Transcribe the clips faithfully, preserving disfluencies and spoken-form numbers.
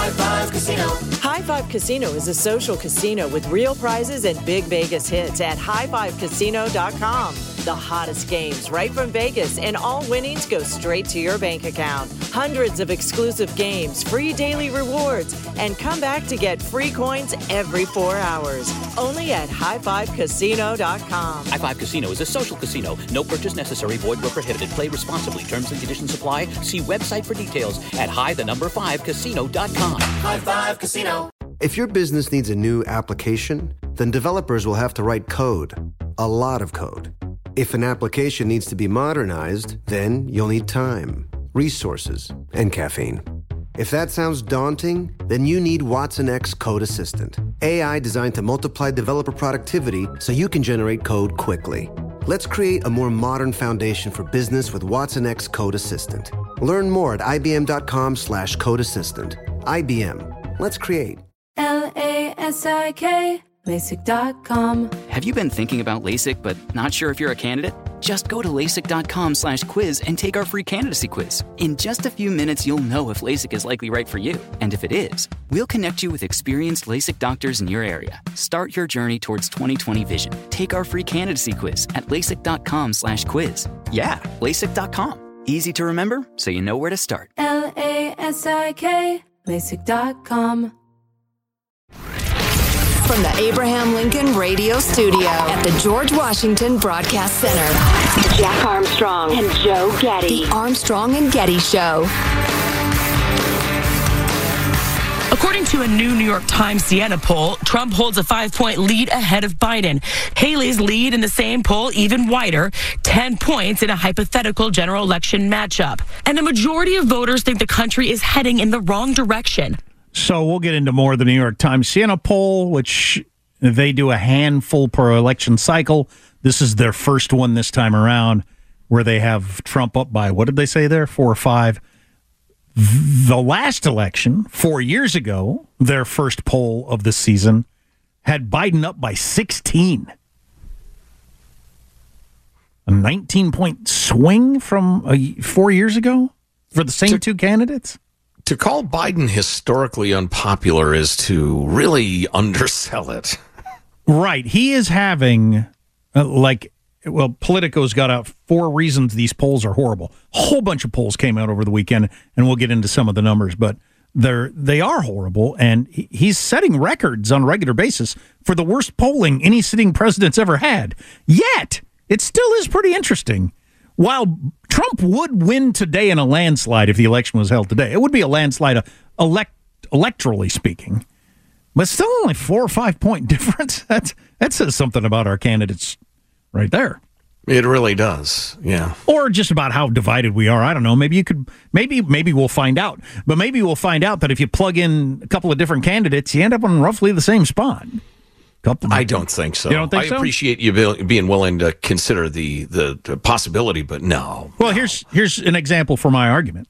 High Five Casino. High Five Casino is a social casino with real prizes and big Vegas hits at high five casino dot com. The hottest games right from Vegas, and all winnings go straight to your bank account. Hundreds of exclusive games, free daily rewards, and come back to get free coins every four hours. Only at high five casino dot com. High Five Casino is a social casino. No purchase necessary. Void where prohibited. Play responsibly. Terms and conditions apply. See website for details at high the number five casino dot com. High Five Casino. If your business needs a new application, then developers will have to write code. A lot of code. If an application needs to be modernized, then you'll need time, resources, and caffeine. If that sounds daunting, then you need Watson X Code Assistant. A I designed to multiply developer productivity so you can generate code quickly. Let's create a more modern foundation for business with Watson X Code Assistant. Learn more at ibm.com slash code assistant. I B M. Let's create. L A S I K, LASIK dot com. Have you been thinking about LASIK but not sure if you're a candidate? Just go to LASIK.com slash quiz and take our free candidacy quiz. In just a few minutes, you'll know if LASIK is likely right for you. And if it is, we'll connect you with experienced LASIK doctors in your area. Start your journey towards twenty twenty vision. Take our free candidacy quiz at LASIK.com slash quiz. Yeah, LASIK dot com. Easy to remember, so you know where to start. L A S I K, LASIK dot com. From the Abraham Lincoln Radio Studio at the George Washington Broadcast Center, Jack Armstrong and Joe Getty. The Armstrong and Getty Show. According to a new New York Times Siena poll, Trump holds a five-point lead ahead of Biden. Haley's lead in the same poll even wider, ten points in a hypothetical general election matchup. And a majority of voters think the country is heading in the wrong direction. So we'll get into more of the New York Times Siena poll, which they do a handful per election cycle. This is their first one this time around, where they have Trump up by, what did they say there, four or five? The last election, four years ago, their first poll of the season, had Biden up by sixteen. A nineteen-point swing from a, four years ago for the same to, two candidates? To call Biden historically unpopular is to really undersell it. Right. He is having, uh, like, well, Politico's got out four reasons these polls are horrible. A whole bunch of polls came out over the weekend, and we'll get into some of the numbers, but they're, they are horrible, and he's setting records on a regular basis for the worst polling any sitting president's ever had. Yet, it still is pretty interesting. While Trump would win today in a landslide if the election was held today, it would be a landslide uh, elect, electorally speaking, but still only four or five point difference. That's, that says something about our candidates right there. It really does, yeah. Or just about how divided we are. I don't know. Maybe you could. Maybe maybe we'll find out. But maybe we'll find out that if you plug in a couple of different candidates, you end up on roughly the same spot. Couple I don't think so. You don't think I so? appreciate you be, being willing to consider the, the, the possibility, but no. Well, no. here's here's an example for my argument.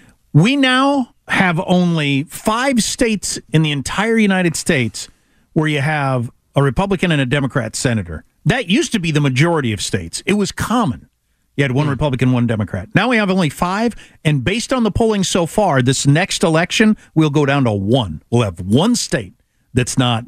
We now have only five states in the entire United States where you have a Republican and a Democrat senator. That used to be the majority of states. It was common. You had one mm. Republican, one Democrat. Now we have only five, and based on the polling so far, this next election, we'll go down to one. We'll have one state that's not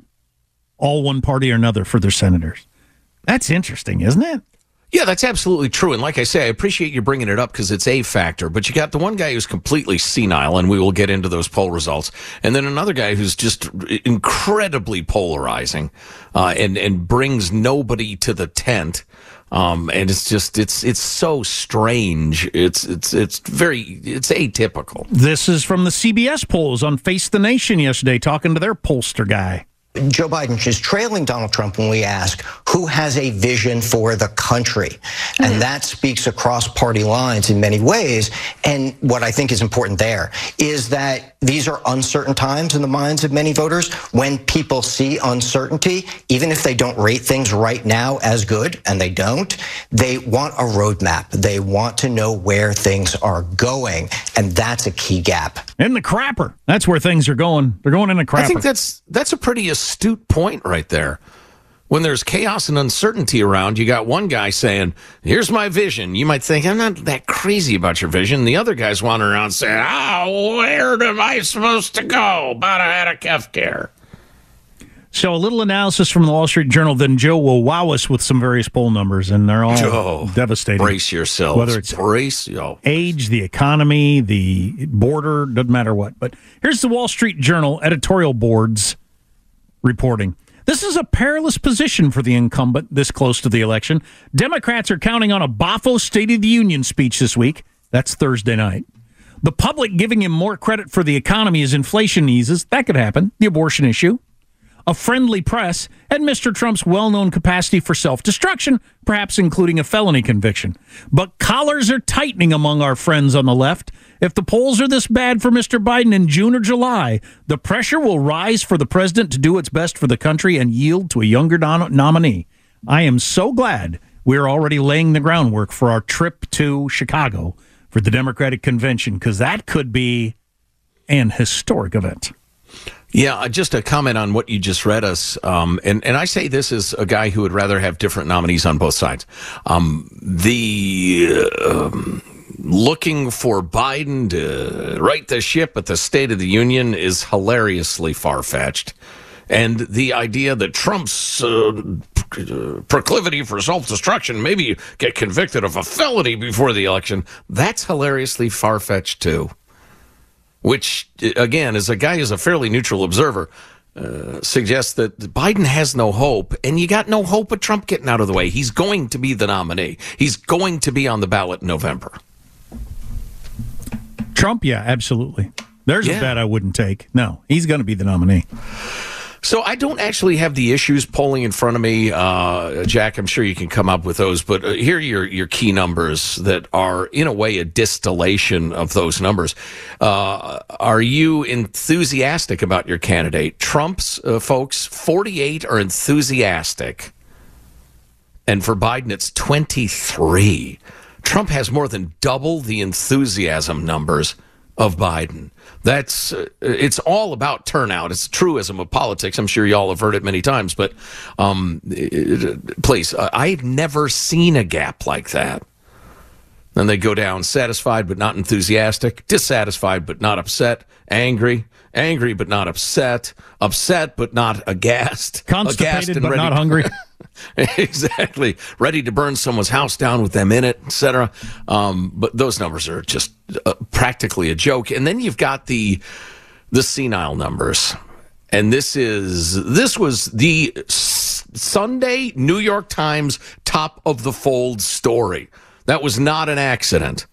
all one party or another for their senators. That's interesting, isn't it? Yeah, that's absolutely true. And like I say, I appreciate you bringing it up because it's a factor. But you got the one guy who's completely senile, and we will get into those poll results. And then another guy who's just incredibly polarizing uh, and, and brings nobody to the tent. Um, and it's just, it's it's so strange. It's it's it's very, it's atypical. This is from the C B S polls on Face the Nation yesterday, talking to their pollster guy. Joe Biden is trailing Donald Trump when we ask who has a vision for the country. Mm-hmm. And that speaks across party lines in many ways. And what I think is important there is that these are uncertain times in the minds of many voters. When people see uncertainty, even if they don't rate things right now as good, and they don't, they want a roadmap. They want to know where things are going. And that's a key gap. In the crapper. That's where things are going. They're going in the crapper. I think that's that's a pretty astute point right there. when there's chaos and uncertainty around, you got one guy saying, here's my vision. You might think, I'm not that crazy about your vision. The other guy's wandering around saying, oh, where am I supposed to go? About a head of Kefkir. So a little analysis from the Wall Street Journal, then Joe will wow us with some various poll numbers, and they're all Joe, devastating. Brace yourselves. Whether it's Brace, yo. age, the economy, the border, doesn't matter what. But here's the Wall Street Journal editorial board's reporting. This is a perilous position for the incumbent this close to the election. Democrats are counting on a boffo State of the Union speech this week. That's Thursday night. The public giving him more credit for the economy as inflation eases. That could happen. The abortion issue. A friendly press, and Mister Trump's well-known capacity for self-destruction, perhaps including a felony conviction. But collars are tightening among our friends on the left. If the polls are this bad for Mister Biden in June or July, the pressure will rise for the president to do what's best for the country and yield to a younger nom- nominee. I am so glad we're already laying the groundwork for our trip to Chicago for the Democratic Convention, because that could be an historic event. Yeah, just a comment on what you just read us. Um, and, and I say this as a guy who would rather have different nominees on both sides. Um, the uh, um, looking for Biden to right the ship at the State of the Union is hilariously far-fetched. And the idea that Trump's uh, proclivity for self-destruction, maybe get convicted of a felony before the election, that's hilariously far-fetched too. Which, again, as a guy who's a fairly neutral observer, uh, suggests that Biden has no hope, and you got no hope of Trump getting out of the way. He's going to be the nominee. He's going to be on the ballot in November. Trump, yeah, absolutely. There's yeah. a bet I wouldn't take. No, he's going to be the nominee. So I don't actually have the issues polling in front of me, uh, Jack. I'm sure you can come up with those, but uh, here are your, your key numbers that are, in a way, a distillation of those numbers. Uh, are you enthusiastic about your candidate? Trump's uh, folks, forty-eight are enthusiastic, and for Biden, it's twenty-three. Trump has more than double the enthusiasm numbers of Biden. That's uh, it's all about turnout. It's a truism of politics. I'm sure y'all have heard it many times, but um, it, it, please, uh, I've never seen a gap like that. Then they go down satisfied but not enthusiastic, dissatisfied but not upset, angry, angry but not upset, upset but not aghast, constipated aghast and but ready not hungry. Exactly. Ready to burn someone's house down with them in it, et cetera. Um, but those numbers are just uh, practically a joke. And then you've got the the senile numbers. And this is this was the S- Sunday New York Times top of the fold story. That was not an accident.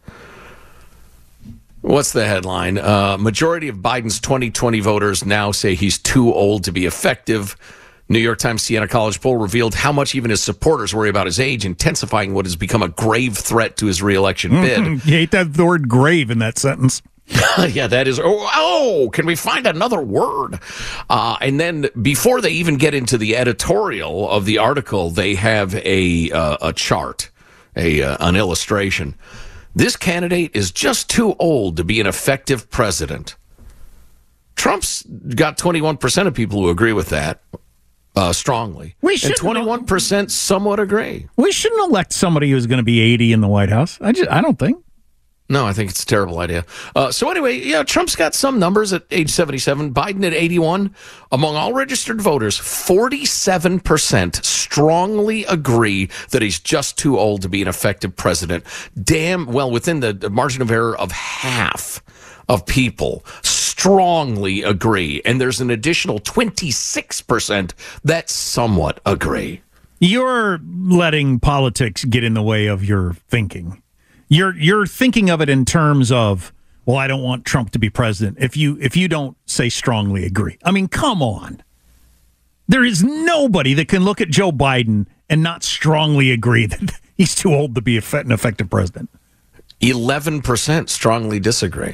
What's the headline? Uh, majority of Biden's twenty twenty voters now say he's too old to be effective. New York Times Siena College poll revealed how much even his supporters worry about his age, intensifying what has become a grave threat to his reelection bid. You hate that word grave in that sentence. Yeah, that is. Oh, oh, can we find another word? Uh, and then before they even get into the editorial of the article, they have a uh, a chart, a uh, an illustration. This candidate is just too old to be an effective president. Trump's got twenty-one percent of people who agree with that. Uh, strongly. We and twenty-one percent somewhat agree. We shouldn't elect somebody who's going to be eighty in the White House. I just, I don't think. No, I think it's a terrible idea. Uh, so anyway, yeah, Trump's got some numbers at age seventy-seven. Biden at eighty-one. Among all registered voters, forty-seven percent strongly agree that he's just too old to be an effective president. Damn, well, within the margin of error of half of people strongly agree. And there's an additional twenty-six percent that somewhat agree. You're letting politics get in the way of your thinking. You're you're thinking of it in terms of, well, I don't want Trump to be president if you if you don't say strongly agree. I mean, come on. There is nobody that can look at Joe Biden and not strongly agree that he's too old to be an effective president. eleven percent strongly disagree.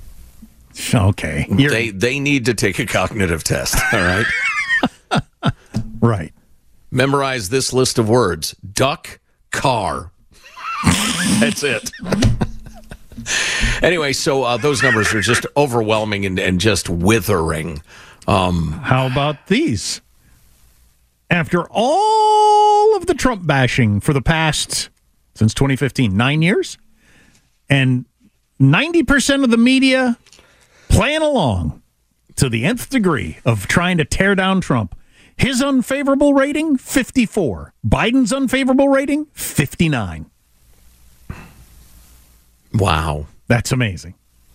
Okay. You're... They they need to take a cognitive test, all right? Right. Memorize this list of words. Duck, car. That's it. Anyway, so uh, those numbers are just overwhelming and, and just withering. Um, How about these? After all of the Trump bashing for the past, since twenty fifteen, nine years, and ninety percent of the media playing along to the nth degree of trying to tear down Trump, his unfavorable rating, fifty-four. Biden's unfavorable rating, fifty-nine. Wow. That's amazing.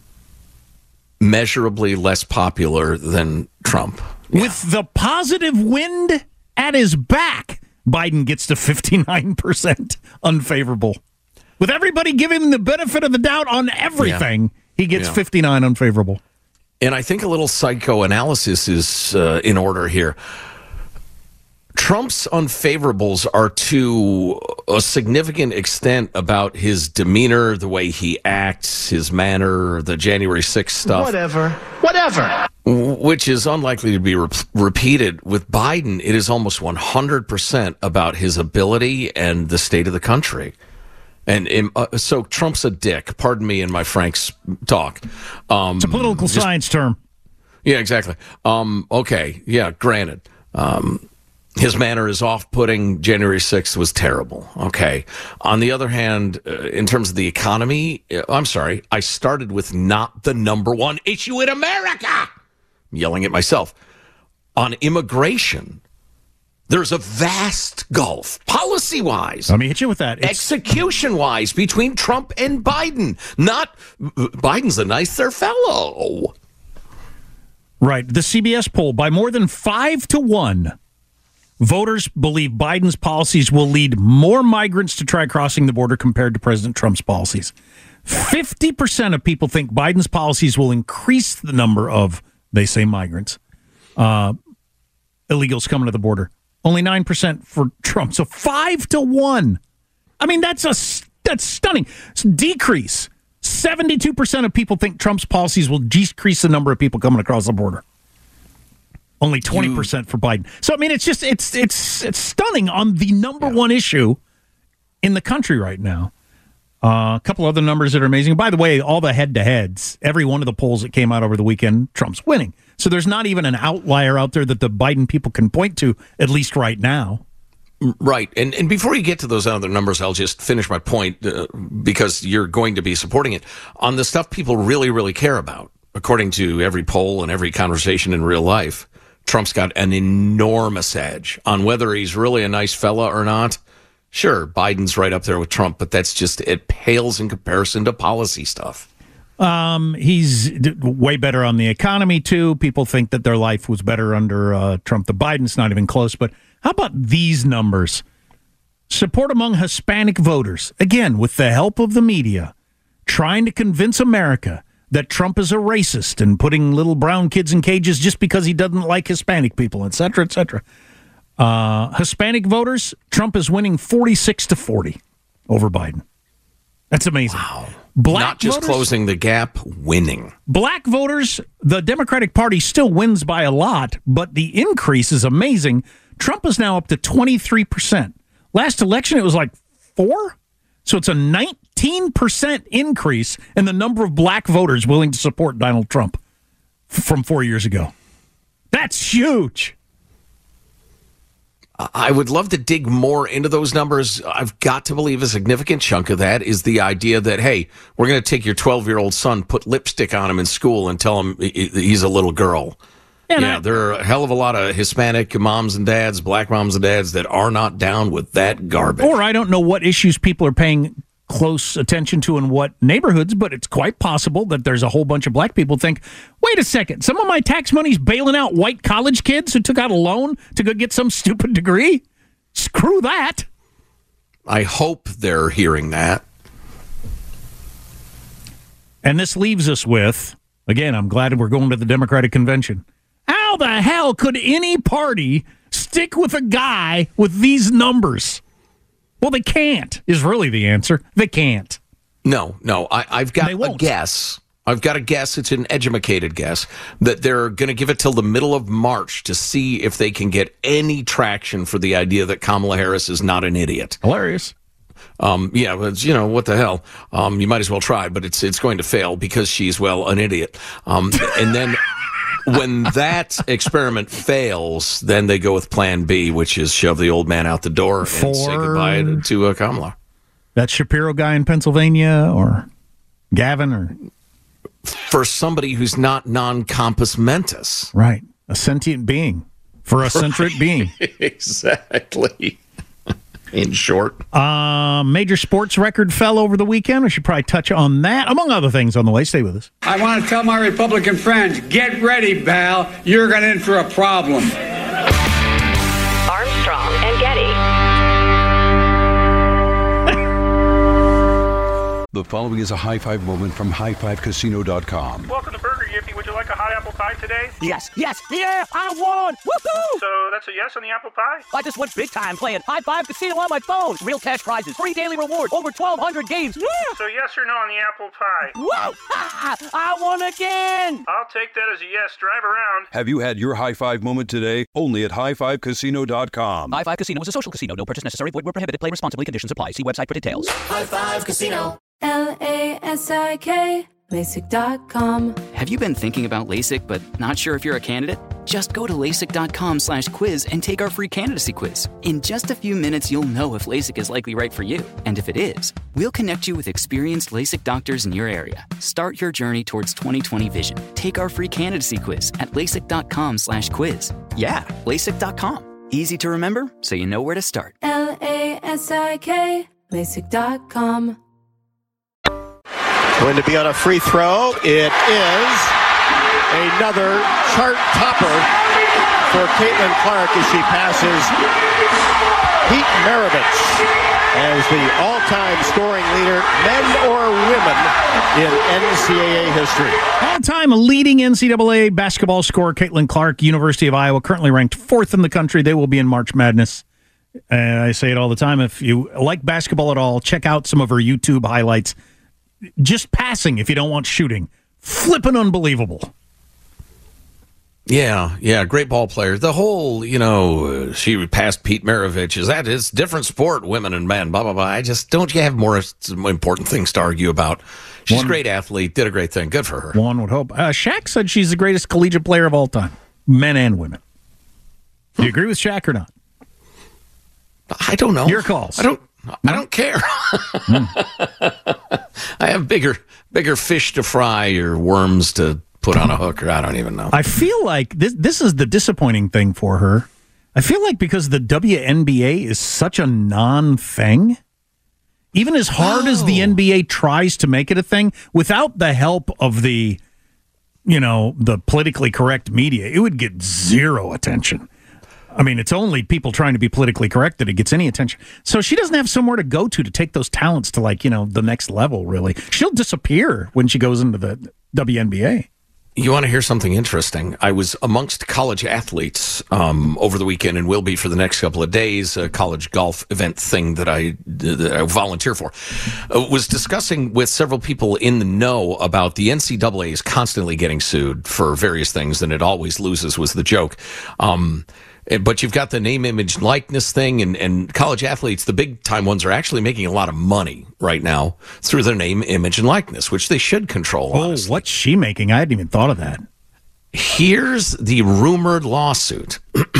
Measurably less popular than Trump. Yeah. With the positive wind at his back, Biden gets to fifty-nine percent unfavorable. With everybody giving him the benefit of the doubt on everything, yeah. he gets yeah. fifty-nine unfavorable. And I think a little psychoanalysis is uh, in order here. Trump's unfavorables are to a significant extent about his demeanor, the way he acts, his manner, the January sixth stuff. Whatever. Whatever. Which is unlikely to be re- repeated. With Biden, it is almost one hundred percent about his ability and the state of the country. And uh, so Trump's a dick. Pardon me in my Frank's talk. Um, it's a political just, science term. Yeah, exactly. Um, okay. Yeah, granted. Um, his manner is off-putting. January sixth was terrible. Okay. On the other hand, uh, in terms of the economy, uh, I'm sorry, I started with not the number one issue in America. I'm yelling at myself. On immigration, there's a vast gulf, policy-wise. Let me hit you with that. It's- execution-wise, between Trump and Biden. Not, Biden's a nicer fellow. Right. The C B S poll, by more than five to one, voters believe Biden's policies will lead more migrants to try crossing the border compared to President Trump's policies. fifty percent of people think Biden's policies will increase the number of, they say, migrants, uh, illegals coming to the border. Only nine percent for Trump. So five to one. I mean, that's a that's stunning. It's a decrease. seventy-two percent of people think Trump's policies will decrease the number of people coming across the border. Only twenty percent for Biden. So, I mean, it's just, it's it's it's stunning on the number yeah. one issue in the country right now. Uh, a couple other numbers that are amazing. By the way, all the head-to-heads, every one of the polls that came out over the weekend, Trump's winning. So there's not even an outlier out there that the Biden people can point to, at least right now. Right. And and before you get to those other numbers, I'll just finish my point uh, because you're going to be supporting it. On the stuff people really, really care about, according to every poll and every conversation in real life, Trump's got an enormous edge on whether he's really a nice fella or not. Sure, Biden's right up there with Trump, but that's just, it pales in comparison to policy stuff. Um, he's d- way better on the economy, too. People think that their life was better under uh, Trump. The Biden's not even close. But how about these numbers? Support among Hispanic voters, again, with the help of the media, trying to convince America that Trump is a racist and putting little brown kids in cages just because he doesn't like Hispanic people, et cetera, et cetera. Uh, Hispanic voters, Trump is winning forty-six to forty over Biden. That's amazing. Wow. Black Not just voters, closing the gap, winning. Black voters, the Democratic Party still wins by a lot, but the increase is amazing. Trump is now up to twenty-three percent. Last election, it was like four? So it's a nineteen percent increase in the number of black voters willing to support Donald Trump f- from four years ago. That's huge. I would love to dig more into those numbers. I've got to believe a significant chunk of that is the idea that, hey, we're going to take your twelve-year-old son, put lipstick on him in school, and tell him he's a little girl. And yeah, I, there are a hell of a lot of Hispanic moms and dads, black moms and dads that are not down with that garbage. Or I don't know what issues people are paying close attention to in what neighborhoods, but it's quite possible that there's a whole bunch of black people think, wait a second, some of my tax money's bailing out white college kids who took out a loan to go get some stupid degree? Screw that. I hope they're hearing that. And this leaves us with, again, I'm glad we're going to the Democratic Convention. How the hell could any party stick with a guy with these numbers? Well, they can't, is really the answer. They can't. No, no. I, I've got a guess. I've got a guess. It's an educated guess that they're going to give it till the middle of March to see if they can get any traction for the idea that Kamala Harris is not an idiot. Hilarious. Um, yeah, but you know, what the hell? Um, you might as well try, but it's it's going to fail because she's, well, an idiot. Um, and then when that experiment fails, then they go with plan B, which is shove the old man out the door For... and say goodbye to, to uh, Kamala. That Shapiro guy in Pennsylvania or Gavin or... For somebody who's not non-compos mentis. Right. A sentient being. For a centric right. being. Exactly. In short. Uh, major sports record fell over the weekend. We should probably touch on that, among other things on the way. Stay with us. I want to tell my Republican friends, get ready, pal. You're going in for a problem. Armstrong and Getty. The following is a high five moment from high five casino dot com. Welcome to Burger Yippee. Would you like a hot apple pie today? Yes, yes, yeah, I won! Woohoo! So that's a yes on the apple pie? I just went big time playing High Five Casino on my phone. Real cash prizes, free daily rewards, over twelve hundred games. Yeah! So yes or no on the apple pie? Whoa! I won again! I'll take that as a yes. Drive around. Have you had your high five moment today? Only at high five casino dot com. High Five Casino is a social casino. No purchase necessary. Void where prohibited. Play responsibly. Conditions apply. See website for details. High Five Casino. L A S I K, LASIK dot com. Have you been thinking about LASIK but not sure if you're a candidate? Just go to LASIK.com slash quiz and take our free candidacy quiz. In just a few minutes, you'll know if LASIK is likely right for you. And if it is, we'll connect you with experienced LASIK doctors in your area. Start your journey towards twenty twenty vision. Take our free candidacy quiz at LASIK.com slash quiz. Yeah, LASIK dot com. Easy to remember, so you know where to start. L A S I K, LASIK dot com. Going to be on a free throw. It is another chart topper for Caitlin Clark as she passes Pete Maravich as the all-time scoring leader, men or women, in N C double A history. All-time leading N C double A basketball scorer, Caitlin Clark, University of Iowa, currently ranked fourth in the country. They will be in March Madness. Uh, I say it all the time. If you like basketball at all, check out some of her YouTube highlights. Just passing if you don't want shooting. Flippin' unbelievable. Yeah, yeah, great ball player. The whole, you know, uh, she passed Pete Maravich. Is that is different sport, women and men, blah, blah, blah. I just don't you have more important things to argue about. She's one, a great athlete, did a great thing. Good for her. One would hope. Uh, Shaq said she's the greatest collegiate player of all time, men and women. Do you agree with Shaq or not? I don't know. Your calls. I don't. I don't care. I have bigger bigger fish to fry or worms to put on a hook, or I don't even know. I feel like this this is the disappointing thing for her. I feel like because the W N B A is such a non-thing, even as hard oh. as the N B A tries to make it a thing, without the help of the, you know, the politically correct media, it would get zero attention. I mean, it's only people trying to be politically correct that it gets any attention. So she doesn't have somewhere to go to to take those talents to, like, you know, the next level, really. She'll disappear when she goes into the W N B A. You want to hear something interesting? I was amongst college athletes um, over the weekend and will be for the next couple of days, a college golf event thing that I, that I volunteer for. Uh, was discussing with several people in the know about the N C double A is constantly getting sued for various things, and it always loses was the joke. Um But you've got the name, image, likeness thing, and, and college athletes, the big-time ones, are actually making a lot of money right now through their name, image, and likeness, which they should control, Oh, honestly. What's she making? I hadn't even thought of that. Here's the rumored lawsuit.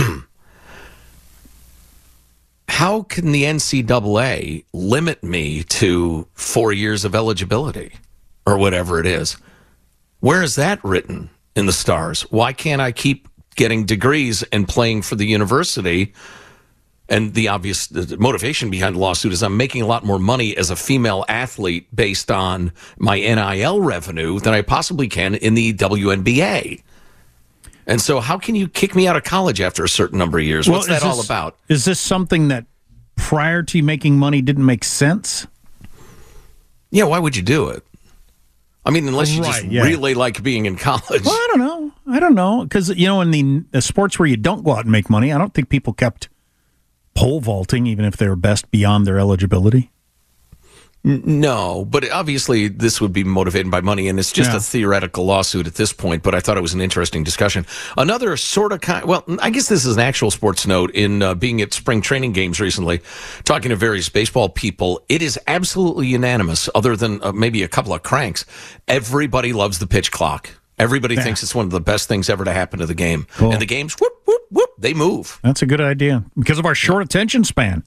How can the N C double A limit me to four years of eligibility, or whatever it is? Where is that written in the stars? Why can't I keep getting degrees and playing for the university? And the obvious the motivation behind the lawsuit is I'm making a lot more money as a female athlete based on my N I L revenue than I possibly can in the W N B A. And so how can you kick me out of college after a certain number of years? Well, What's that this, all about? Is this something that prior to making money didn't make sense? Yeah, why would you do it? I mean, unless you right, just yeah. really like being in college. Well, I don't know. I don't know. Because, you know, in the, the sports where you don't go out and make money, I don't think people kept pole vaulting, even if they were best beyond their eligibility. No, but obviously this would be motivated by money, and it's just yeah. a theoretical lawsuit at this point, but I thought it was an interesting discussion. Another sort of kind, well, I guess this is an actual sports note in uh, being at spring training games recently, talking to various baseball people. It is absolutely unanimous, other than uh, maybe a couple of cranks. Everybody loves the pitch clock. Everybody Yeah. thinks it's one of the best things ever to happen to the game. Cool. And the games, whoop, whoop, whoop, they move. That's a good idea because of our short attention span.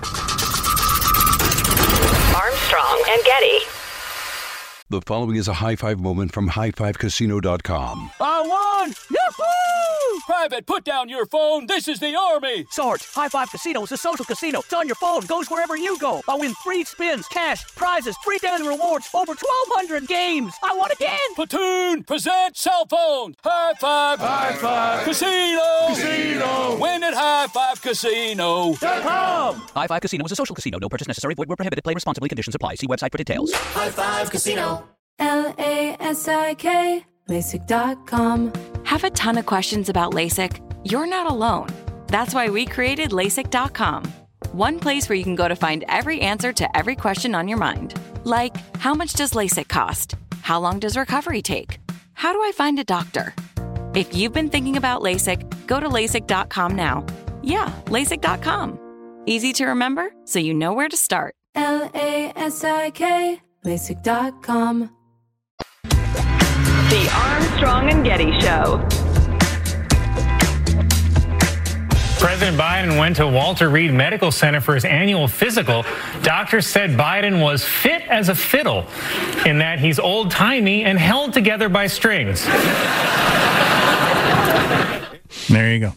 Armstrong and Getty. The following is a high five moment from high five casino dot com. I won! Yahoo! Private, put down your phone. This is the Army. Sarge, High Five Casino is a social casino. It's on your phone. Goes wherever you go. I win free spins, cash, prizes, free daily rewards, over twelve hundred games. I won again. Platoon, present cell phone. High Five. High Five. Casino. Casino. Win at high five casino dot com. High Five Casino is a social casino. No purchase necessary. Void where prohibited. Play responsibly. Conditions apply. See website for details. High Five Casino. L A S I K, LASIK dot com. Have a ton of questions about LASIK? You're not alone. That's why we created LASIK dot com. One place where you can go to find every answer to every question on your mind. Like, how much does LASIK cost? How long does recovery take? How do I find a doctor? If you've been thinking about LASIK, go to LASIK dot com now. Yeah, LASIK dot com. Easy to remember, so you know where to start. L A S I K, LASIK dot com. The Armstrong and Getty Show. President Biden went to Walter Reed Medical Center for his annual physical. Doctors said Biden was fit as a fiddle, in that he's old-timey and held together by strings. There you go.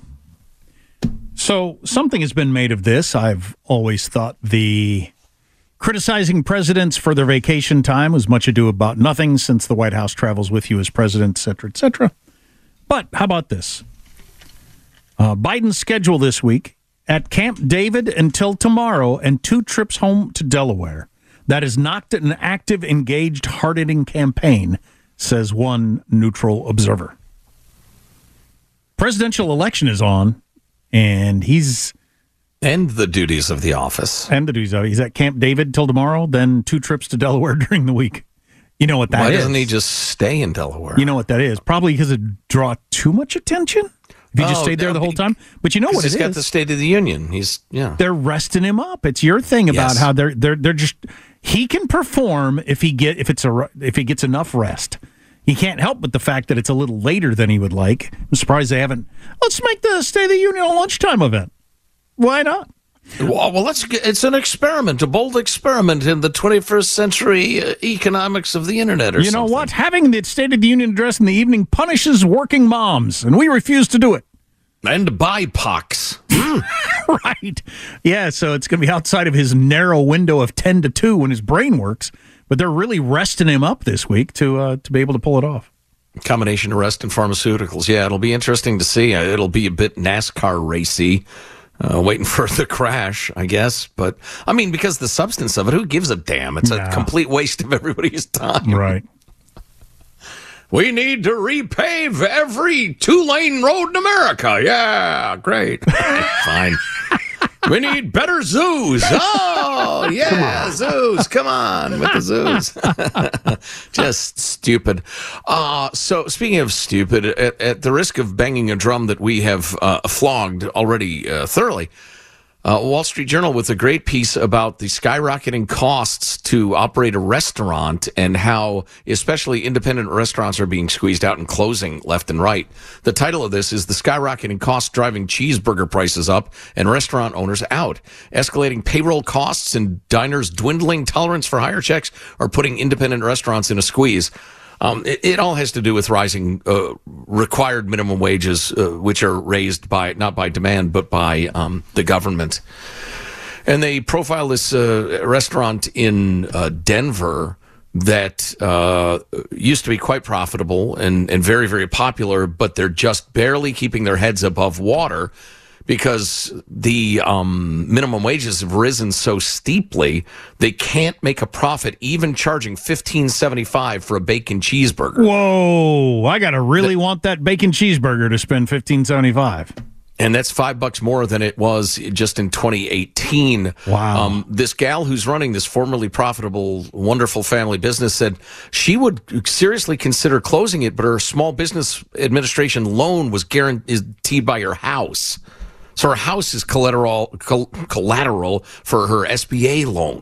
So something has been made of this. I've always thought the criticizing presidents for their vacation time was much ado about nothing, since the White House travels with you as president, et cetera, et cetera. But how about this? Uh, Biden's schedule this week: at Camp David until tomorrow and two trips home to Delaware. That is not an active, engaged, hard-hitting campaign, says one neutral observer. Presidential election is on, and he's... And the duties of the office. And the duties of He's at Camp David till tomorrow, then two trips to Delaware during the week. You know what that Why is. Why doesn't he just stay in Delaware? You know what that is. Probably because it draw too much attention. If you just Oh, stayed there no, the whole time. But you know what it he's is. got the State of the Union. He's, yeah. They're resting him up. It's your thing about Yes. how they're they're they're just he can perform if he get if it's a if he gets enough rest. He can't help but the fact that it's a little later than he would like. I'm surprised they haven't. Let's make the State of the Union a lunchtime event. Why not? Well, well, let's get, it's an experiment, a bold experiment in the twenty-first century uh, economics of the internet or You know something. what? Having the State of the Union address in the evening punishes working moms, and we refuse to do it. And B I P O Cs. Right. Yeah, so it's going to be outside of his narrow window of ten to two when his brain works, but they're really resting him up this week to uh, to be able to pull it off. Combination of rest and pharmaceuticals. Yeah, it'll be interesting to see. Uh, It'll be a bit NASCAR racy. Uh, waiting for the crash, I guess. But, I mean, because the substance of it, who gives a damn? It's Nah. a complete waste of everybody's time. Right. We need to repave every two-lane road in America. Yeah, great. Fine. We need better zoos. Oh, yeah, zoos. Come on with the zoos. Just stupid. Uh, so, speaking of stupid, at, at the risk of banging a drum that we have uh, flogged already uh, thoroughly, uh, Wall Street Journal with a great piece about the skyrocketing costs to operate a restaurant and how especially independent restaurants are being squeezed out and closing left and right. The title of this is "The Skyrocketing Costs Driving Cheeseburger Prices Up and Restaurant Owners Out. Escalating payroll costs and diners' dwindling tolerance for higher checks are putting independent restaurants in a squeeze." Um, it, it all has to do with rising uh, required minimum wages, uh, which are raised by not by demand, but by um, the government. And they profile this uh, restaurant in uh, Denver that uh, used to be quite profitable and, and very, very popular, but they're just barely keeping their heads above water because the um, minimum wages have risen so steeply, they can't make a profit even charging fifteen seventy-five for a bacon cheeseburger. Whoa, I got to really the, want that bacon cheeseburger to spend fifteen seventy-five. And that's five bucks more than it was just in twenty eighteen. Wow. Um, this gal who's running this formerly profitable, wonderful family business said she would seriously consider closing it, but her small business administration loan was guaranteed by her house. So her house is collateral collateral for her S B A loan.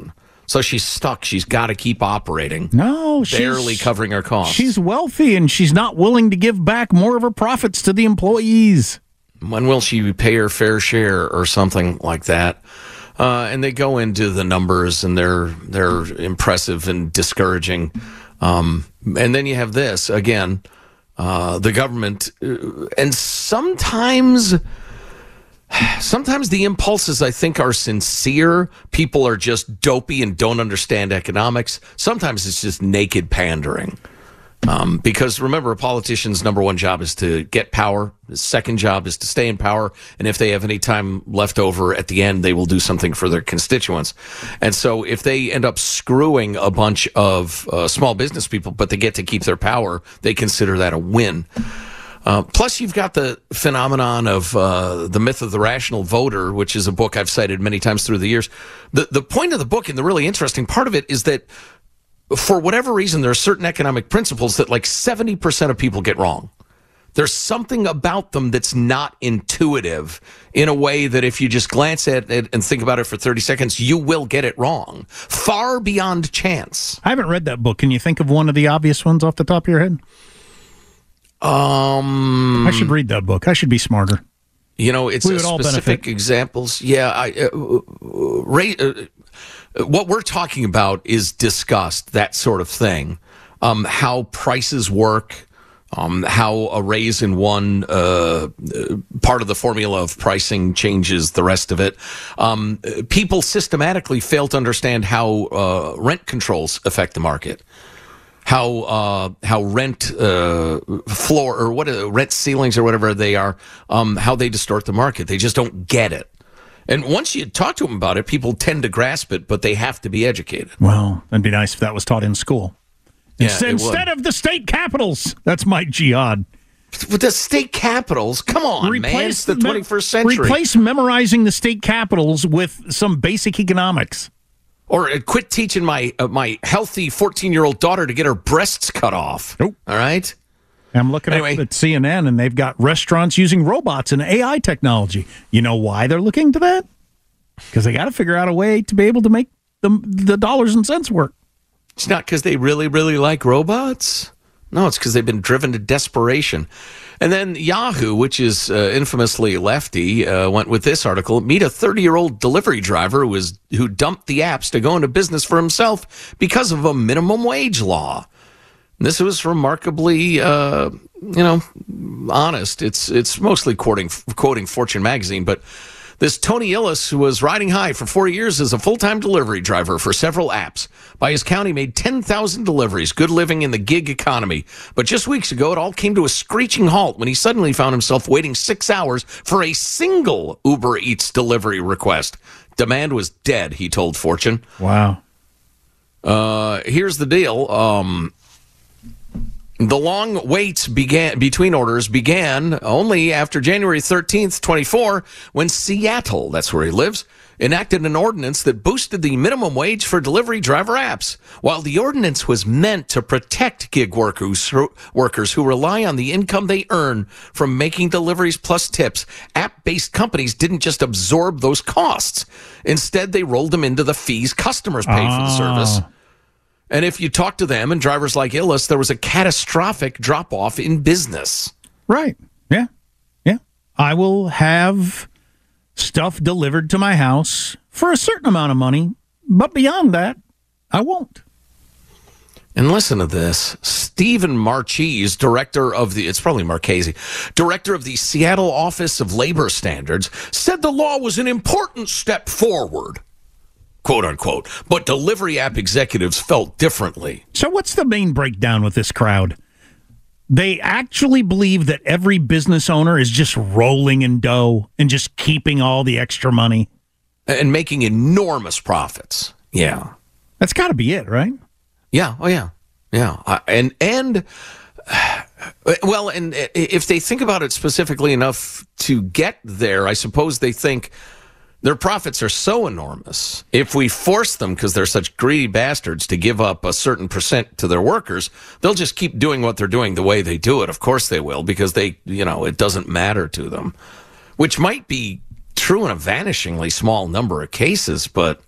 So she's stuck. She's got to keep operating. No, she's barely covering her costs. She's wealthy, and she's not willing to give back more of her profits to the employees. When will she pay her fair share or something like that? Uh, and they go into the numbers, and they're they're impressive and discouraging. Um, and then you have this again, uh, the government, uh, and sometimes. Sometimes the impulses, I think, are sincere. People are just dopey and don't understand economics. Sometimes it's just naked pandering. Um, because remember, a politician's number one job is to get power. His second job is to stay in power. And if they have any time left over at the end, they will do something for their constituents. And so if they end up screwing a bunch of uh, small business people, but they get to keep their power, they consider that a win. Uh, plus, you've got the phenomenon of uh, The Myth of the Rational Voter, which is a book I've cited many times through the years. The, the point of the book, and the really interesting part of it, is that for whatever reason, there are certain economic principles that like seventy percent of people get wrong. There's something about them that's not intuitive in a way that if you just glance at it and think about it for thirty seconds, you will get it wrong. Far beyond chance. I haven't read that book. Can you think of one of the obvious ones off the top of your head? Um, I should read that book. I should be smarter. You know, it's we a would all specific benefit. examples. Yeah, I, uh, Ray, uh, what we're talking about is discussed, that sort of thing. Um, how prices work, um, how a raise in one uh, part of the formula of pricing changes the rest of it. Um, people systematically fail to understand how uh, rent controls affect the market. How uh, how rent uh, floor or what uh, rent ceilings or whatever they are, um, how they distort the market. They just don't get it. And once you talk to them about it, people tend to grasp it, but they have to be educated. Well, that'd be nice if that was taught in school. Yeah, instead it would. instead of the state capitals. That's my jihad. With the state capitals, come on, man. It's the twenty-first century. Replace memorizing the state capitals with some basic economics. Or uh, quit teaching my uh, my healthy fourteen-year-old daughter to get her breasts cut off. Nope. All right? I'm looking Anyway. up at C N N, and they've got restaurants using robots and A I technology. You know why they're looking to that? Because they got to figure out a way to be able to make the, the dollars and cents work. It's not because they really, really like robots. No, it's because they've been driven to desperation. And then Yahoo, which is uh, infamously lefty, uh, went with this article. Meet a thirty-year-old delivery driver who, was, who dumped the apps to go into business for himself because of a minimum wage law. And this was remarkably, uh, you know, honest. It's it's mostly quoting, quoting Fortune magazine, but this Tony Illis, who was riding high for four years as a full-time delivery driver for several apps, by his count, he made ten thousand deliveries, good living in the gig economy. But just weeks ago, it all came to a screeching halt when he suddenly found himself waiting six hours for a single Uber Eats delivery request. Demand was dead, he told Fortune. Wow. Uh, here's the deal. Um... The long waits began between orders began only after January thirteenth, twenty-four, when Seattle, that's where he lives, enacted an ordinance that boosted the minimum wage for delivery driver apps. While the ordinance was meant to protect gig workers, workers who rely on the income they earn from making deliveries plus tips, app-based companies didn't just absorb those costs. Instead, they rolled them into the fees customers pay for the service. And if you talk to them and drivers like Illis, there was a catastrophic drop-off in business. Right. Yeah. Yeah. I will have stuff delivered to my house for a certain amount of money, but beyond that, I won't. And listen to this. Stephen Marchese, director of the, it's probably Marchese, director of the Seattle Office of Labor Standards, said the law was an important step forward. Quote unquote, but delivery app executives felt differently. So what's the main breakdown with this crowd? They actually believe that every business owner is just rolling in dough and just keeping all the extra money. And making enormous profits. Yeah. That's got to be it, right? Yeah. Oh, yeah. Yeah. Uh, and, and, uh, well, and if they think about it specifically enough to get there, I suppose they think, their profits are so enormous. If we force them, because they're such greedy bastards, to give up a certain percent to their workers, they'll just keep doing what they're doing the way they do it. Of course they will, because they, you know, it doesn't matter to them, which might be true in a vanishingly small number of cases, but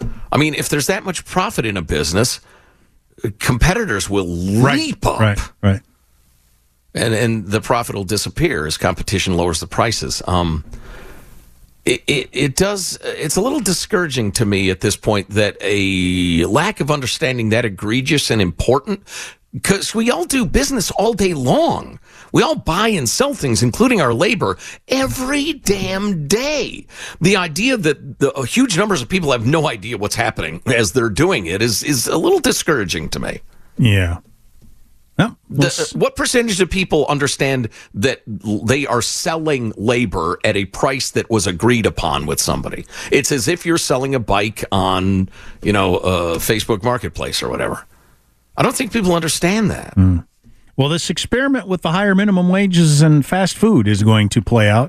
I mean, if there's that much profit in a business, competitors will leap right, up. Right, right. And and the profit will disappear as competition lowers the prices. Um, it, it, it does, it's a little discouraging to me at this point that a lack of understanding that egregious and important, because we all do business all day long. We all buy and sell things, including our labor, every damn day. The idea that the uh, huge numbers of people have no idea what's happening as they're doing it is, is a little discouraging to me. Yeah. No, we'll the, what percentage of people understand that they are selling labor at a price that was agreed upon with somebody? It's as if you're selling a bike on, you know, uh, Facebook Marketplace or whatever. I don't think people understand that. Mm. Well, this experiment with the higher minimum wages and fast food is going to play out.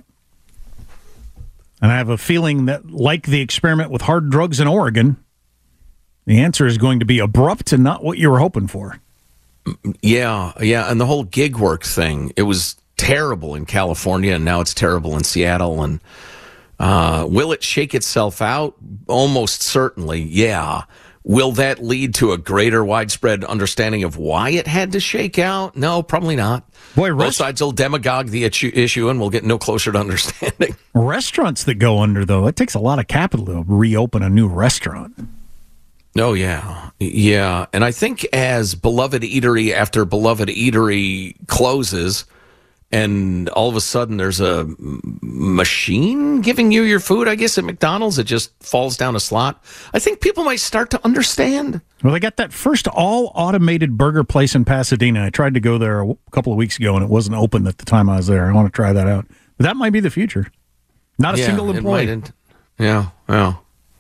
And I have a feeling that, like the experiment with hard drugs in Oregon, the answer is going to be abrupt and not what you were hoping for. Yeah, yeah, and the whole gig work thing, it was terrible in California, and now it's terrible in Seattle. And uh, will it shake itself out? Almost certainly, yeah. Will that lead to a greater widespread understanding of why it had to shake out? No, probably not. Boy, both rest- sides will demagogue the issue, and we'll get no closer to understanding. Restaurants that go under, though, it takes a lot of capital to reopen a new restaurant. Oh, yeah. Yeah. And I think as beloved eatery after beloved eatery closes and all of a sudden there's a machine giving you your food, I guess, at McDonald's, it just falls down a slot. I think people might start to understand. Well, they got that first all-automated burger place in Pasadena. I tried to go there a couple of weeks ago, and it wasn't open at the time I was there. I want to try that out. But that might be the future. Not a yeah, single employee. It might, yeah, yeah.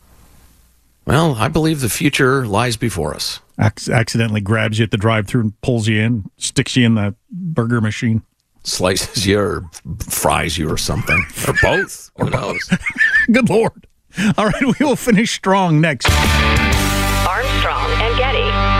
Well, I believe the future lies before us. Ac- accidentally grabs you at the drive-thru and pulls you in, sticks you in the burger machine. Slices you or fries you or something. Or both. Who knows? Good Lord. All right, we will finish strong next. Armstrong and Getty.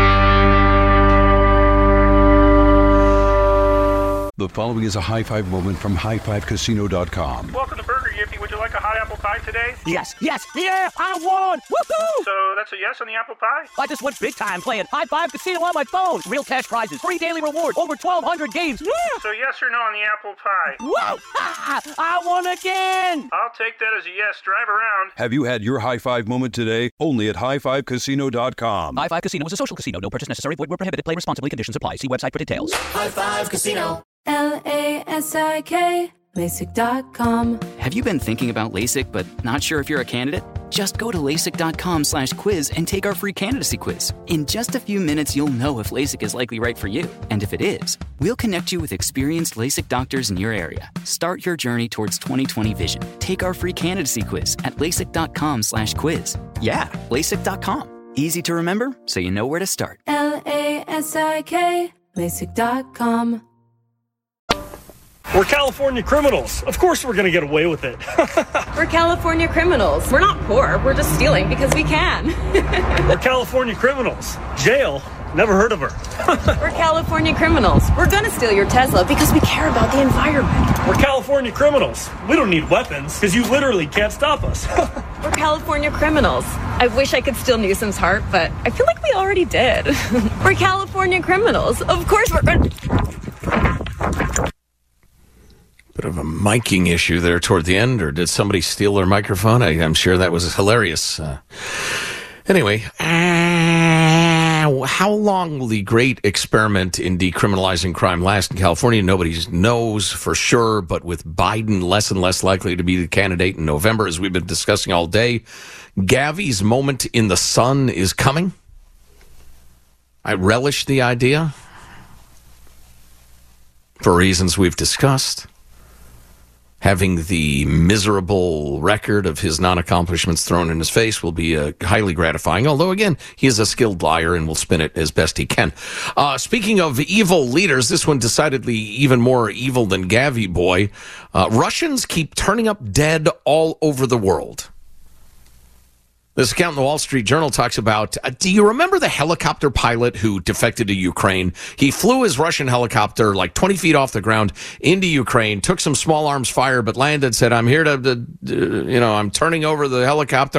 The following is a high five moment from high five casino dot com. Welcome to Burger Yippee. Would you like a hot apple pie today? Yes, yes, yeah, I won! Woohoo! So that's a yes on the apple pie? I just went big time playing High Five Casino on my phone. Real cash prizes, free daily rewards, over twelve hundred games. Yeah. So yes or no on the apple pie? Whoa! Ha! I won again! I'll take that as a yes. Drive around. Have you had your high five moment today? Only at high five casino dot com. High Five Casino is a social casino. No purchase necessary. Void where prohibited. Play responsibly. Conditions apply. See website for details. High Five Casino. L A S I K, LASIK dot com. Have you been thinking about LASIK but not sure if you're a candidate? Just go to LASIK dot com slash quiz and take our free candidacy quiz. In just a few minutes, you'll know if LASIK is likely right for you. And if it is, we'll connect you with experienced LASIK doctors in your area. Start your journey towards twenty twenty vision. Take our free candidacy quiz at LASIK dot com slash quiz. Yeah, LASIK dot com. Easy to remember, so you know where to start. L A S I K, LASIK dot com. We're California criminals. Of course we're going to get away with it. We're California criminals. We're not poor. We're just stealing because we can. We're California criminals. Jail? Never heard of her. We're California criminals. We're going to steal your Tesla because we care about the environment. We're California criminals. We don't need weapons because you literally can't stop us. We're California criminals. I wish I could steal Newsom's heart, but I feel like we already did. We're California criminals. Of course we're going to... Bit of a miking issue there toward the end, or did somebody steal their microphone? I, I'm sure that was hilarious. Uh, anyway, uh, how long will the great experiment in decriminalizing crime last in California? Nobody knows for sure, but with Biden less and less likely to be the candidate in November, as we've been discussing all day, Gavi's moment in the sun is coming. I relish the idea for reasons we've discussed. Having the miserable record of his non-accomplishments thrown in his face will be uh, highly gratifying, although, again, he is a skilled liar and will spin it as best he can. Uh, speaking of evil leaders, this one decidedly even more evil than Gavi boy. Uh, Russians keep turning up dead all over the world. This account in the Wall Street Journal talks about, uh, do you remember the helicopter pilot who defected to Ukraine? He flew his Russian helicopter like twenty feet off the ground into Ukraine, took some small arms fire, but landed, said, I'm here to, to uh, you know, I'm turning over the helicopter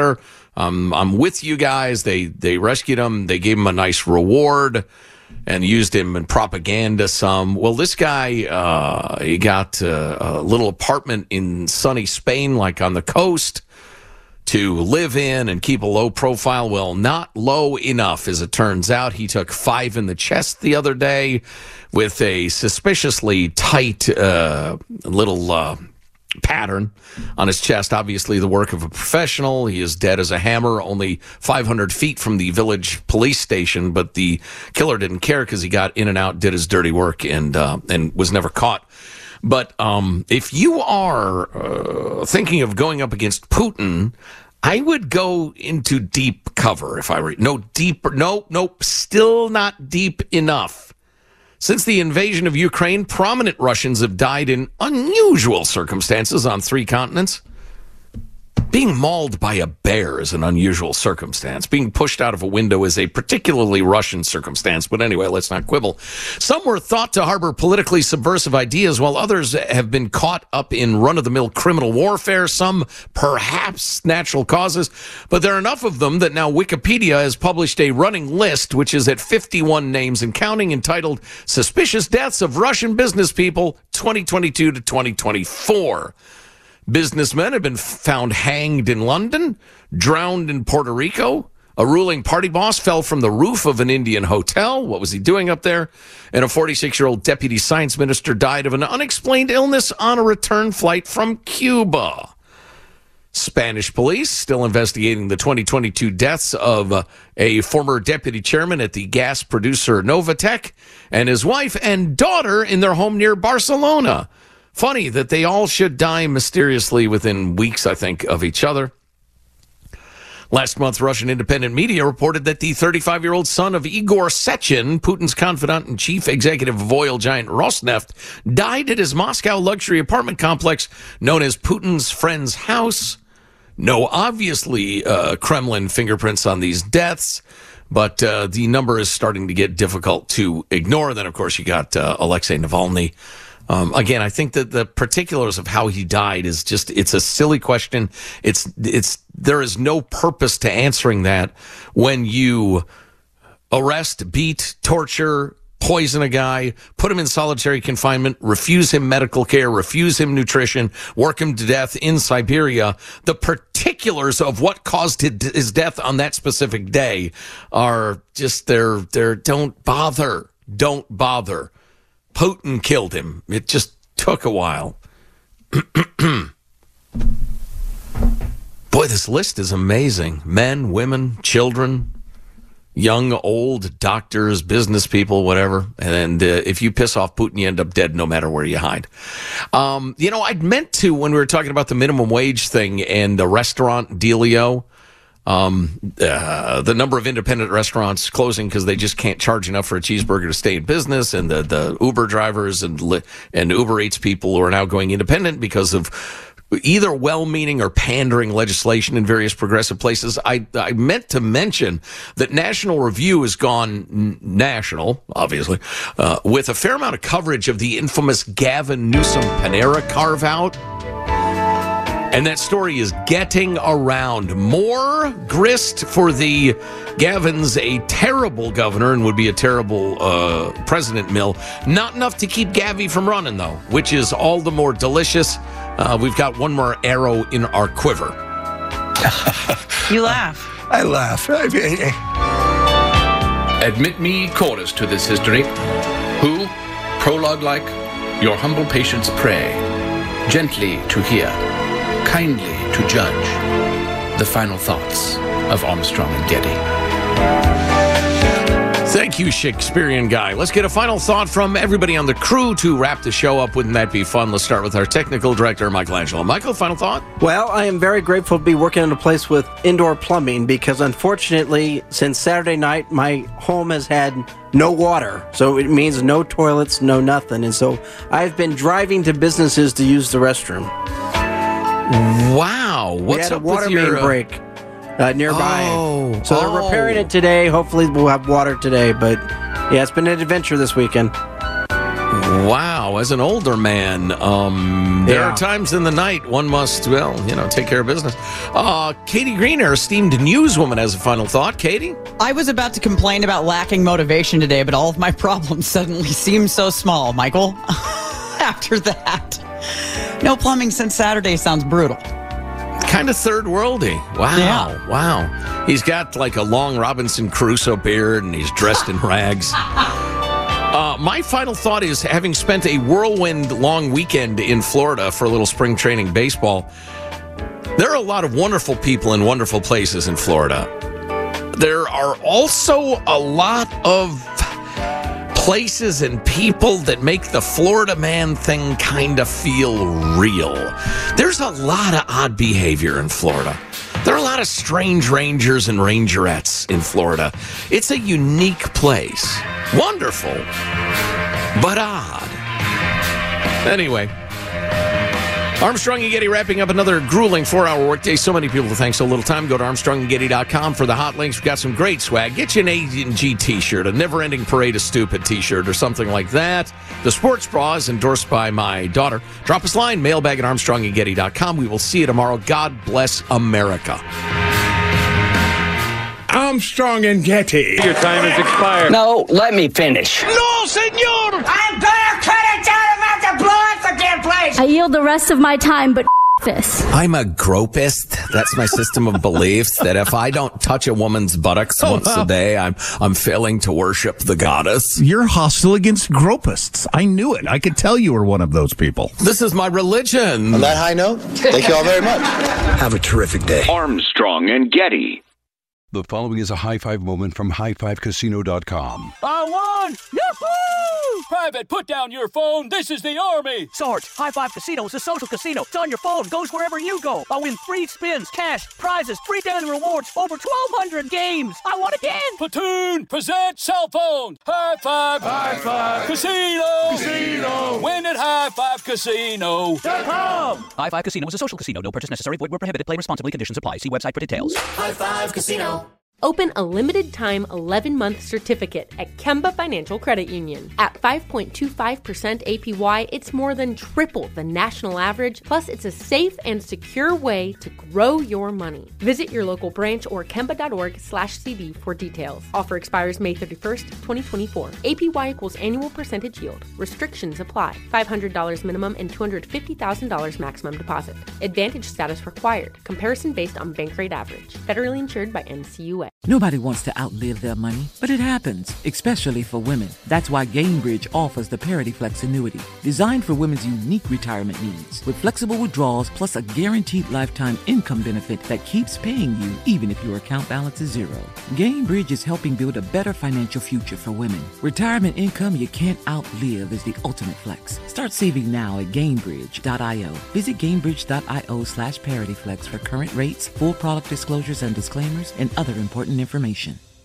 Um, I'm with you guys. They they rescued him. They gave him a nice reward and used him in propaganda some. Well, this guy, uh, he got uh, a little apartment in sunny Spain, like on the coast, to live in and keep a low profile. Well, not low enough, as it turns out. He took five in the chest the other day with a suspiciously tight uh, little uh, pattern on his chest. Obviously the work of a professional. He is dead as a hammer, only five hundred feet from the village police station, but the killer didn't care because he got in and out, did his dirty work, and uh, and was never caught. But um, if you are uh, thinking of going up against Putin, I would go into deep cover if I were. No deeper. No, nope. Still not deep enough. Since the invasion of Ukraine, prominent Russians have died in unusual circumstances on three continents. Being mauled by a bear is an unusual circumstance. Being pushed out of a window is a particularly Russian circumstance. But anyway, let's not quibble. Some were thought to harbor politically subversive ideas, while others have been caught up in run-of-the-mill criminal warfare, some perhaps natural causes. But there are enough of them that now Wikipedia has published a running list, which is at fifty-one names and counting, entitled Suspicious Deaths of Russian Business People twenty twenty-two to twenty twenty-four. Businessmen have been found hanged in London, drowned in Puerto Rico. A ruling party boss fell from the roof of an Indian hotel. What was he doing up there? And a forty-six-year-old deputy science minister died of an unexplained illness on a return flight from Cuba. Spanish police still investigating the twenty twenty-two deaths of uh, a former deputy chairman at the gas producer Novatec and his wife and daughter in their home near Barcelona. Funny that they all should die mysteriously within weeks, I think, of each other. Last month, Russian independent media reported that the thirty-five-year-old son of Igor Sechin, Putin's confidant and chief executive of oil giant Rosneft, died at his Moscow luxury apartment complex known as Putin's friend's house. No, obviously, uh, Kremlin fingerprints on these deaths, but uh, the number is starting to get difficult to ignore. Then, of course, you got uh, Alexei Navalny. Um, again, I think that the particulars of how he died is just, it's a silly question. It's, it's, there is no purpose to answering that when you arrest, beat, torture, poison a guy, put him in solitary confinement, refuse him medical care, refuse him nutrition, work him to death in Siberia. The particulars of what caused his death on that specific day are just, they're, they're, don't bother. Don't bother. Putin killed him. It just took a while. Boy, this list is amazing. Men, women, children, young, old, doctors, business people, whatever. And uh, if you piss off Putin, you end up dead no matter where you hide. Um, you know, I'd meant to, when we were talking about the minimum wage thing and the restaurant dealio, Um, uh, the number of independent restaurants closing because they just can't charge enough for a cheeseburger to stay in business, and the, the Uber drivers and and Uber Eats people who are now going independent because of either well-meaning or pandering legislation in various progressive places. I, I meant to mention that National Review has gone n- national, obviously, uh, with a fair amount of coverage of the infamous Gavin Newsom Panera carve-out. And that story is getting around. More grist for the Gavin's a terrible governor and would be a terrible uh, president mill. Not enough to keep Gavi from running, though, which is all the more delicious. Uh, we've got one more arrow in our quiver. You laugh. I laugh. I mean, Admit me chorus to this history. Who, prologue like, your humble patients pray, gently to hear, kindly to judge the final thoughts of Armstrong and Getty. Thank you, Shakespearean guy. Let's get a final thought from everybody on the crew to wrap the show up. Wouldn't that be fun? Let's start with our technical director, Michelangelo. Michael, final thought? Well, I am very grateful to be working in a place with indoor plumbing because, unfortunately, since Saturday night, my home has had no water. So it means no toilets, no nothing. And so I've been driving to businesses to use the restroom. Wow. What's we had up a water with your, main break uh, nearby. Oh, so they're oh. repairing it today. Hopefully we'll have water today. But yeah, it's been an adventure this weekend. Wow, as an older man, um, there Yeah. are times in the night one must, well, you know, take care of business. Uh, Katie Green, our esteemed newswoman, has a final thought. Katie? I was about to complain about lacking motivation today, but all of my problems suddenly seem so small, Michael. After that, no plumbing since Saturday sounds brutal. Kind of third worldy. Wow. Yeah. Wow. He's got like a long Robinson Crusoe beard and he's dressed in rags. Uh, my final thought is, having spent a whirlwind long weekend in Florida for a little spring training baseball, there are a lot of wonderful people in wonderful places in Florida. There are also a lot of places and people that make the Florida man thing kind of feel real. There's a lot of odd behavior in Florida. There are a lot of strange rangers and rangerettes in Florida. It's a unique place. Wonderful, but odd. Anyway, Armstrong and Getty wrapping up another grueling four-hour workday. So many people to thank so little time. Go to armstrong and getty dot com for the hot links. We've got some great swag. Get you an A and G t-shirt, a never-ending parade of stupid t-shirt or something like that. The sports bra is endorsed by my daughter. Drop us a line, mailbag at armstrong and getty dot com. We will see you tomorrow. God bless America. Armstrong and Getty. Your time has expired. No, let me finish. No, senor! I'm gonna cut it down. I'm about to blow up the damn place. I yield the rest of my time, but this. I'm a gropist. That's my system of beliefs, that if I don't touch a woman's buttocks Oh, once wow. a day, I'm I'm failing to worship the goddess. You're hostile against gropists. I knew it. I could tell you were one of those people. This is my religion. On that high note, thank you all very much. Have a terrific day. Armstrong and Getty. The following is a high five moment from high five casino dot com. I won! Yahoo! Private, put down your phone. This is the Army. Sarge, High Five Casino is a social casino. It's on your phone. Goes wherever you go. I win free spins, cash, prizes, free daily rewards, over twelve hundred games. I won again. Platoon, present cell phone. High Five. High Five. Casino. Casino. Win at high five casino dot com. High Five Casino is a social casino. No purchase necessary. Void where prohibited. Play responsibly. Conditions apply. See website for details. High Five Casino. Open a limited-time eleven-month certificate at Kemba Financial Credit Union. At five point two five percent A P Y, it's more than triple the national average, plus it's a safe and secure way to grow your money. Visit your local branch or kemba.org slash CD for details. Offer expires May thirty-first, twenty twenty-four. A P Y equals annual percentage yield. Restrictions apply. five hundred dollars minimum and two hundred fifty thousand dollars maximum deposit. Advantage status required. Comparison based on bank rate average. Federally insured by N C U A. Nobody wants to outlive their money, but it happens, especially for women. That's why Gainbridge offers the Parity Flex annuity, designed for women's unique retirement needs, with flexible withdrawals plus a guaranteed lifetime income benefit that keeps paying you even if your account balance is zero. Gainbridge is helping build a better financial future for women. Retirement income you can't outlive is the ultimate flex. Start saving now at Gainbridge dot io. Visit Gainbridge dot io slash ParityFlex for current rates, full product disclosures and disclaimers, and other important information.